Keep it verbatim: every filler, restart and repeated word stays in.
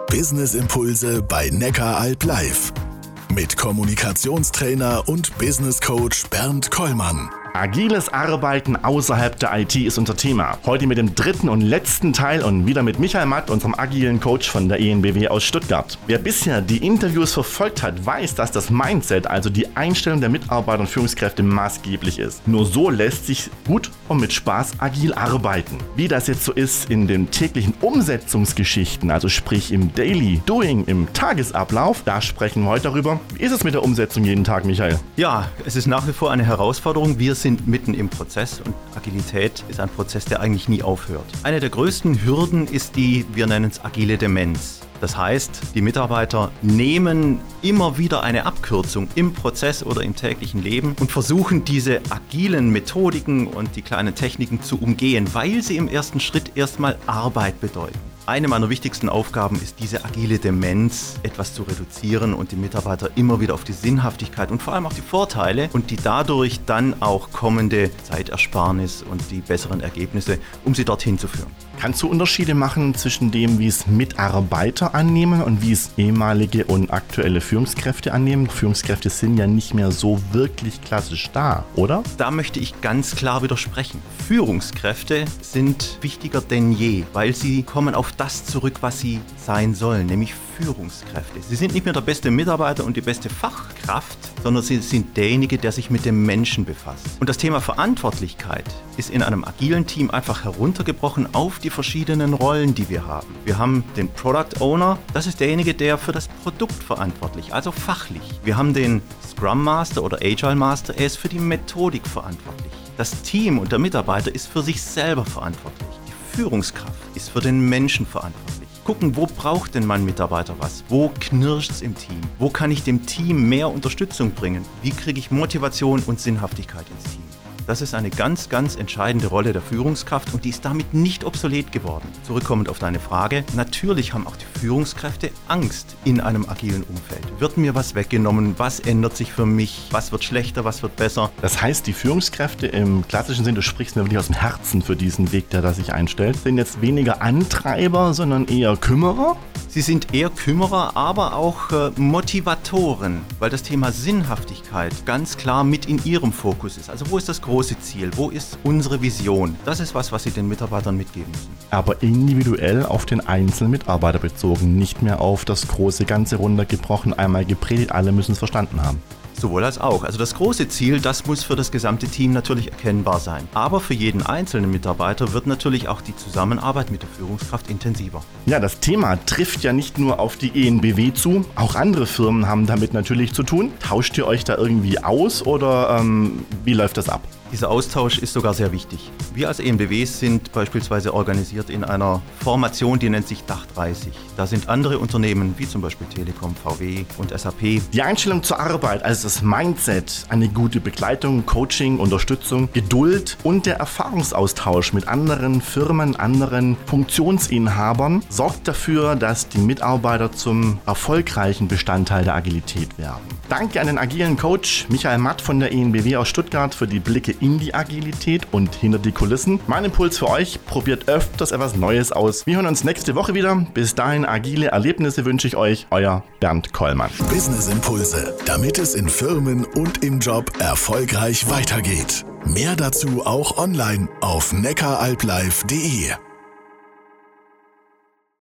Business Impulse bei Neckaralb Live mit Kommunikationstrainer und Business Coach Bernd Kollmann. Agiles Arbeiten außerhalb der I T ist unser Thema. Heute mit dem dritten und letzten Teil und wieder mit Michael Matt, unserem agilen Coach von der E N B W aus Stuttgart. Wer bisher die Interviews verfolgt hat, weiß, dass das Mindset, also die Einstellung der Mitarbeiter und Führungskräfte, maßgeblich ist. Nur so lässt sich gut und mit Spaß agil arbeiten. Wie das jetzt so ist in den täglichen Umsetzungsgeschichten, also sprich im Daily Doing, im Tagesablauf, da sprechen wir heute darüber. Wie ist es mit der Umsetzung jeden Tag, Michael? Ja, es ist nach wie vor eine Herausforderung. Wir sind mitten im Prozess und Agilität ist ein Prozess, der eigentlich nie aufhört. Eine der größten Hürden ist die, wir nennen es agile Demenz. Das heißt, die Mitarbeiter nehmen immer wieder eine Abkürzung im Prozess oder im täglichen Leben und versuchen diese agilen Methodiken und die kleinen Techniken zu umgehen, weil sie im ersten Schritt erstmal Arbeit bedeuten. Eine meiner wichtigsten Aufgaben ist, diese agile Demenz etwas zu reduzieren und die Mitarbeiter immer wieder auf die Sinnhaftigkeit und vor allem auch die Vorteile und die dadurch dann auch kommende Zeitersparnis und die besseren Ergebnisse, um sie dorthin zu führen. Kannst du Unterschiede machen zwischen dem, wie es Mitarbeiter annehmen und wie es ehemalige und aktuelle Führungskräfte annehmen? Führungskräfte sind ja nicht mehr so wirklich klassisch da, oder? Da möchte ich ganz klar widersprechen. Führungskräfte sind wichtiger denn je, weil sie kommen auf das zurück, was sie sein sollen, nämlich Führungskräfte. Sie sind nicht mehr der beste Mitarbeiter und die beste Fachkraft, sondern sie sind derjenige, der sich mit dem Menschen befasst. Und das Thema Verantwortlichkeit ist in einem agilen Team einfach heruntergebrochen auf die verschiedenen Rollen, die wir haben. Wir haben den Product Owner, das ist derjenige, der für das Produkt verantwortlich, also fachlich. Wir haben den Scrum Master oder Agile Master, er ist für die Methodik verantwortlich. Das Team und der Mitarbeiter ist für sich selber verantwortlich. Die Führungskraft ist für den Menschen verantwortlich. Gucken, wo braucht denn mein Mitarbeiter was? Wo knirscht es im Team? Wo kann ich dem Team mehr Unterstützung bringen? Wie kriege ich Motivation und Sinnhaftigkeit ins Team? Das ist eine ganz, ganz entscheidende Rolle der Führungskraft und die ist damit nicht obsolet geworden. Zurückkommend auf deine Frage, natürlich haben auch die Führungskräfte Angst in einem agilen Umfeld. Wird mir was weggenommen? Was ändert sich für mich? Was wird schlechter? Was wird besser? Das heißt, die Führungskräfte im klassischen Sinn, du sprichst mir wirklich aus dem Herzen für diesen Weg, der da sich einstellt, sind jetzt weniger Antreiber, sondern eher Kümmerer? Sie sind eher Kümmerer, aber auch äh, Motivatoren, weil das Thema Sinnhaftigkeit ganz klar mit in ihrem Fokus ist. Also wo ist das große Ziel? Wo ist unsere Vision? Das ist was, was sie den Mitarbeitern mitgeben müssen. Aber individuell auf den einzelnen Mitarbeiter bezogen, nicht mehr auf das große Ganze runtergebrochen, einmal gepredigt, alle müssen es verstanden haben. Sowohl als auch. Also das große Ziel, das muss für das gesamte Team natürlich erkennbar sein. Aber für jeden einzelnen Mitarbeiter wird natürlich auch die Zusammenarbeit mit der Führungskraft intensiver. Ja, das Thema trifft ja nicht nur auf die E N B W zu, auch andere Firmen haben damit natürlich zu tun. Tauscht ihr euch da irgendwie aus oder ähm, wie läuft das ab? Dieser Austausch ist sogar sehr wichtig. Wir als E N B W sind beispielsweise organisiert in einer Formation, die nennt sich Dach dreißig. Da sind andere Unternehmen, wie zum Beispiel Telekom, V W und S A P. Die Einstellung zur Arbeit, also das Mindset, eine gute Begleitung, Coaching, Unterstützung, Geduld und der Erfahrungsaustausch mit anderen Firmen, anderen Funktionsinhabern sorgt dafür, dass die Mitarbeiter zum erfolgreichen Bestandteil der Agilität werden. Danke an den agilen Coach Michael Matt von der E N B W aus Stuttgart für die Blicke in die Agilität und hinter die Kulissen. Mein Impuls für euch, probiert öfters etwas Neues aus. Wir hören uns nächste Woche wieder. Bis dahin agile Erlebnisse wünsche ich euch. Euer Bernd Kollmann. Business Impulse, damit es in Firmen und im Job erfolgreich weitergeht. Mehr dazu auch online auf neckaralblive punkt de.